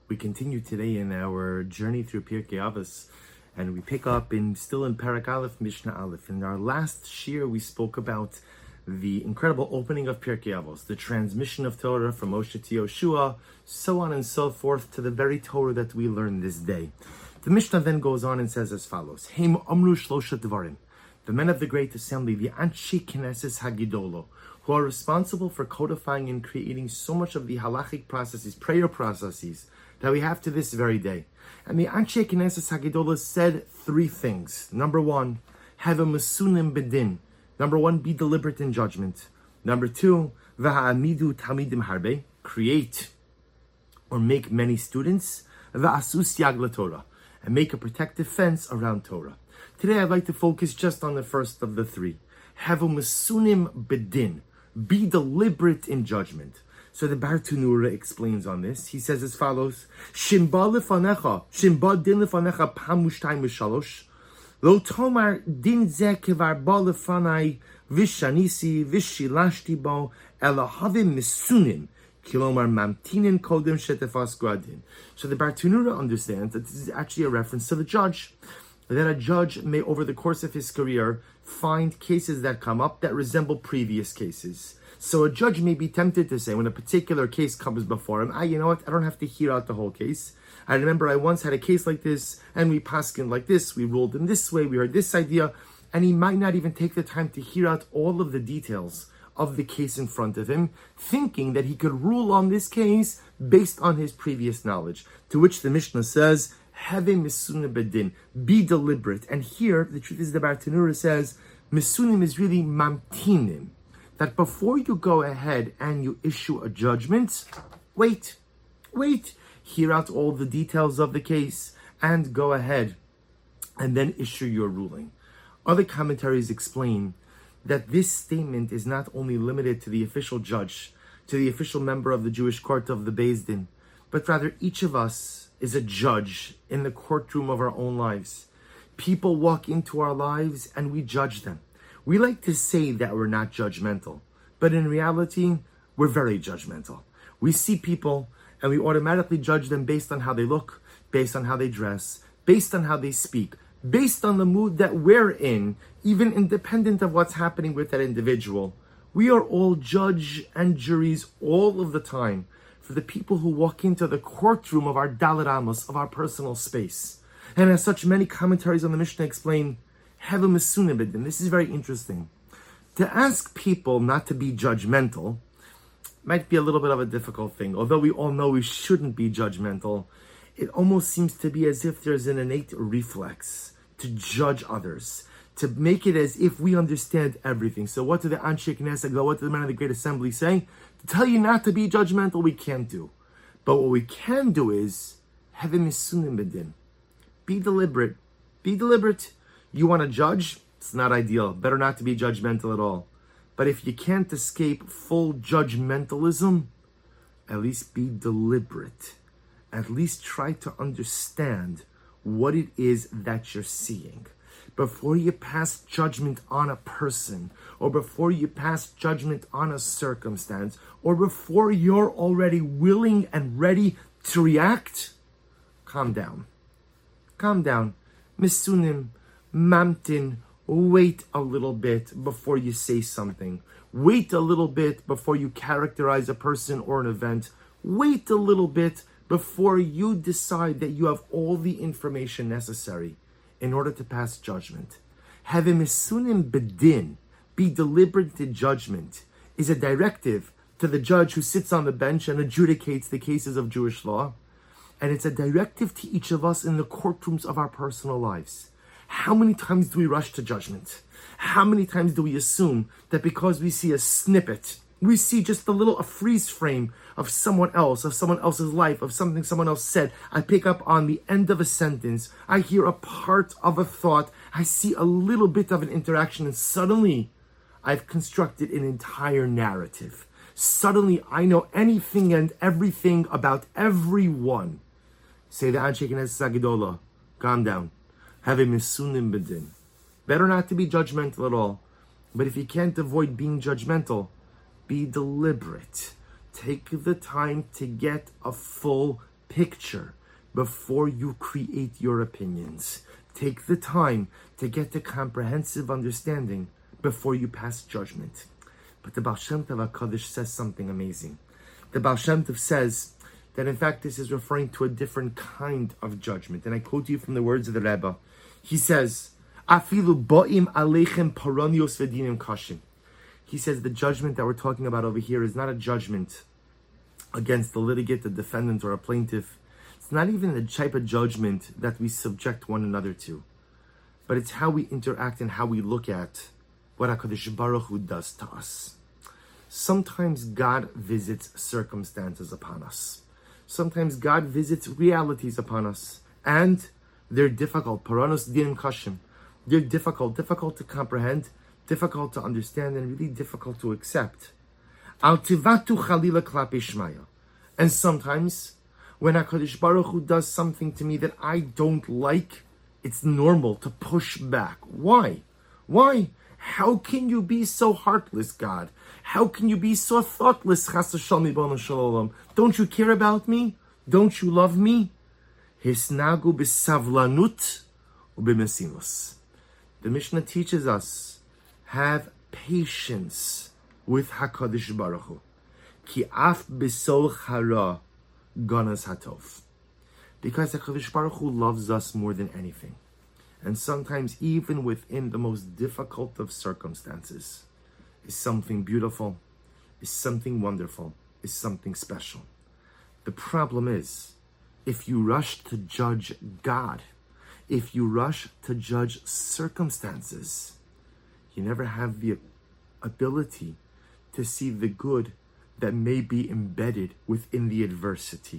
We continue today in our journey through Pirkei Avos, and we pick up still in Parak Aleph, Mishnah Aleph. In our last shir, we spoke about the incredible opening of Pirkei Avos, the transmission of Torah from Moshe to Yoshua, so on and so forth, to the very Torah that we learn this day. The Mishnah then goes on and says as follows: Heim Amru Shlosha Dvarim, the men of the Great Assembly, the Anshi Knesses Hagidolo, who are responsible for codifying and creating so much of the halachic processes, prayer processes, that we have to this very day. And the Anshe Knesses Hagidolo said three things. Number one, have a mesunim bedin. Number one, be deliberate in judgment. Number two, v'ha'amidu talmidim harbe, create or make many students. V'asus yag laTorah, and make a protective fence around Torah. Today I'd like to focus just on the first of the three. Have a mesunim bedin, be deliberate in judgment. So the Bartenura explains on this. He says as follows: Shimba din lefanecha pamushtai mishalosh, lo tomar din ze kevar ba lefanai vishanisi vishilashti bo elahavim misunim kilomar mamtinin kodem shetefas gradin. So the Bartenura understands that this is actually a reference to the judge, that a judge may, over the course of his career, find cases that come up that resemble previous cases. So a judge may be tempted to say, when a particular case comes before him, you know what, I don't have to hear out the whole case. I remember I once had a case like this, and we paskined like this, we ruled in this way, we heard this idea, and he might not even take the time to hear out all of the details of the case in front of him, thinking that he could rule on this case based on his previous knowledge. To which the Mishnah says, Have misunim bedin, be deliberate. And here, the truth is, the Bartenura says, misunim is really mamtinim, that before you go ahead and you issue a judgment, wait, hear out all the details of the case, and go ahead and then issue your ruling. Other commentaries explain that this statement is not only limited to the official judge, to the official member of the Jewish court of the Beis Din, but rather each of us is a judge in the courtroom of our own lives. People walk into our lives and we judge them. We like to say that we're not judgmental, but in reality, we're very judgmental. We see people and we automatically judge them based on how they look, based on how they dress, based on how they speak, based on the mood that we're in, even independent of what's happening with that individual. We are all judge and juries all of the time for the people who walk into the courtroom of our Dalet Amos, of our personal space. And as such, many commentaries on the Mishnah explain, have a mesunim bedin. This is very interesting. To ask people not to be judgmental might be a little bit of a difficult thing. Although we all know we shouldn't be judgmental, it almost seems to be as if there's an innate reflex to judge others, to make it as if we understand everything. So what do the Anshe Knesset go? What do the men of the Great Assembly say? To tell you not to be judgmental, we can't do. But what we can do is have a mesunim bedin. Be deliberate. Be deliberate. You want to judge? It's not ideal. Better not to be judgmental at all. But if you can't escape full judgmentalism, at least be deliberate. At least try to understand what it is that you're seeing. Before you pass judgment on a person, or before you pass judgment on a circumstance, or before you're already willing and ready to react, calm down. Calm down. Misunim, mamtin, wait a little bit before you say something. Wait a little bit before you characterize a person or an event. Wait a little bit before you decide that you have all the information necessary in order to pass judgment. Have a misunim bedin, be deliberate in judgment, is a directive to the judge who sits on the bench and adjudicates the cases of Jewish law. And it's a directive to each of us in the courtrooms of our personal lives. How many times do we rush to judgment? How many times do we assume that because we see a snippet, we see just a freeze frame of someone else's life, of something someone else said, I pick up on the end of a sentence, I hear a part of a thought, I see a little bit of an interaction, and suddenly I've constructed an entire narrative. Suddenly I know anything and everything about everyone. Say the Anshe Knesset Hagidolo, calm down. Have a misunim bedin. Better not to be judgmental at all. But if you can't avoid being judgmental, be deliberate. Take the time to get a full picture before you create your opinions. Take the time to get to comprehensive understanding before you pass judgment. But the Baal Shem Tov HaKadosh says something amazing. The Baal Shem Tov says that in fact this is referring to a different kind of judgment. And I quote you from the words of the Rebbe. He says, Afilu bo'im aleichem paronios v'dinim kashim. He says the judgment that we're talking about over here is not a judgment against the litigant, the defendant, or a plaintiff. It's not even the type of judgment that we subject one another to. But it's how we interact and how we look at what HaKadosh Baruch Hu does to us. Sometimes God visits circumstances upon us. Sometimes God visits realities upon us. And they're difficult. Paranos dinim kashim. They're difficult to comprehend, difficult to understand, and really difficult to accept. Al tivatu chalila klape shmaya. And sometimes, when HaKadosh Baruch Hu does something to me that I don't like, it's normal to push back. Why? Why? How can you be so heartless, God? How can you be so thoughtless, Chas v'shalom Ribono shel Olam? Don't you care about me? Don't you love me? Hisnagu b'savlanut u'b'mesinus. The Mishnah teaches us, have patience with HaKadosh Baruch Hu. Ki af b'sol chara ganas hatov. Because HaKadosh Baruch Hu loves us more than anything. And sometimes even within the most difficult of circumstances is something beautiful, is something wonderful, is something special. The problem is, if you rush to judge God, if you rush to judge circumstances, you never have the ability to see the good that may be embedded within the adversity.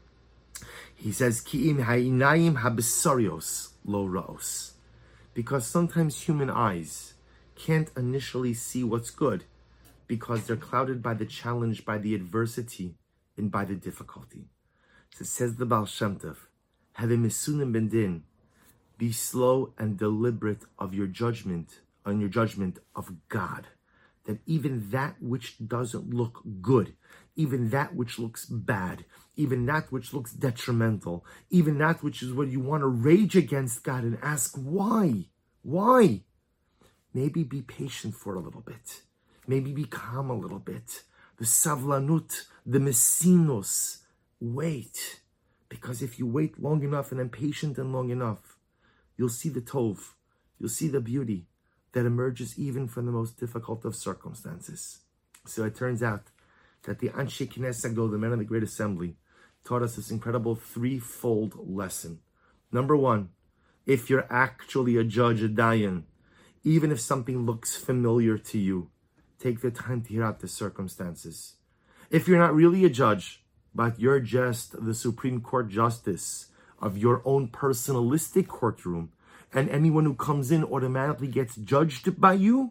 He says, Ki'im ha'inayim habesarios lo ra'os. Because sometimes human eyes can't initially see what's good because they're clouded by the challenge, by the adversity, and by the difficulty. So it says the Baal Shem Tov, Havemisunim ben din, be slow and deliberate of your judgment, on your judgment of God. That even that which doesn't look good, even that which looks bad, even that which looks detrimental, even that which is what you want to rage against God and ask, why? Why? Maybe be patient for a little bit. Maybe be calm a little bit. The savlanut, the mesinos, wait. Because if you wait long enough and then patient and long enough, you'll see the tov, you'll see the beauty that emerges even from the most difficult of circumstances. So it turns out that the Anshe Knesset Gadol, the men of the Great Assembly, taught us this incredible threefold lesson. Number one, if you're actually a judge, a dayan, even if something looks familiar to you, take the time to hear out the circumstances. If you're not really a judge, but you're just the Supreme Court justice of your own personalistic courtroom, and anyone who comes in automatically gets judged by you,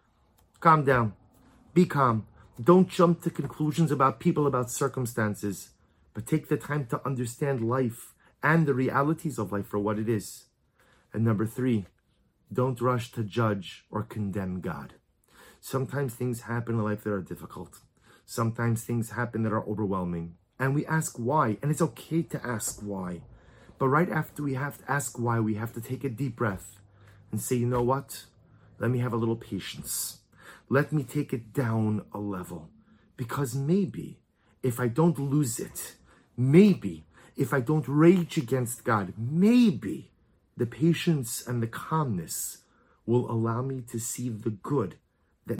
calm down. Be calm. Don't jump to conclusions about people, about circumstances, but take the time to understand life and the realities of life for what it is. And number three, don't rush to judge or condemn God. Sometimes things happen in life that are difficult. Sometimes things happen that are overwhelming. And we ask why, and it's okay to ask why. But right after we have to ask why, we have to take a deep breath and say, you know what? Let me have a little patience. Let me take it down a level. Because maybe if I don't lose it, maybe if I don't rage against God, maybe the patience and the calmness will allow me to see the good